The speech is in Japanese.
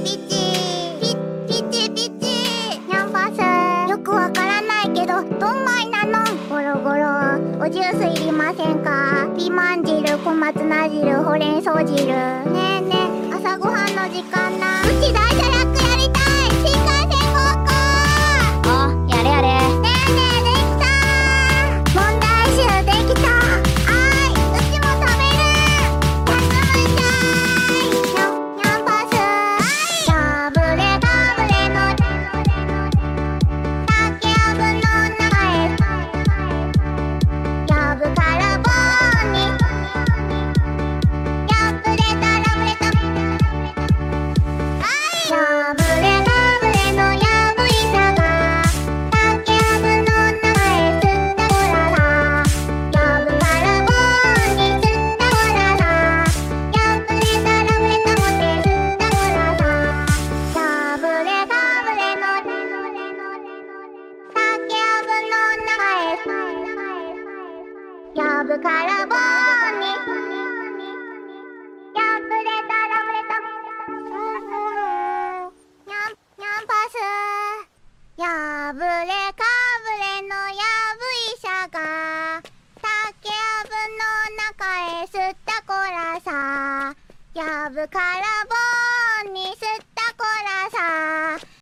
ニャンパス。よくわからないけどどんまいなの。ゴロゴロ。おジュースいりませんか？ピーマン汁、小松菜汁、ほうれん草汁。ねえねえ、朝ごはんの時間だ。うち大社ラックやりたい。新幹線ごっこ。 あ、やれやれ。 ねえねえ、できた。問題集できた。あい、うちも食べる。休むんじゃい。ニャンパス。ガブレガブレの竹やぶの中へ。やぶから棒にやぶれたらぶれた。やぶれガブレのやぶいさが竹やぶの中へ吸ったほらさ。やぶから棒に吸ったほらさ。やぶれたらぶれたもて吸ったほらさ。やぶれガブレの竹やぶの中へ。やぶから棒にやぶれたらぶれた。ニャンパス。やぶれかぶれのやぶいしゃが竹やぶの中へ吸ったこらさ。やぶから棒に吸ったこらさ。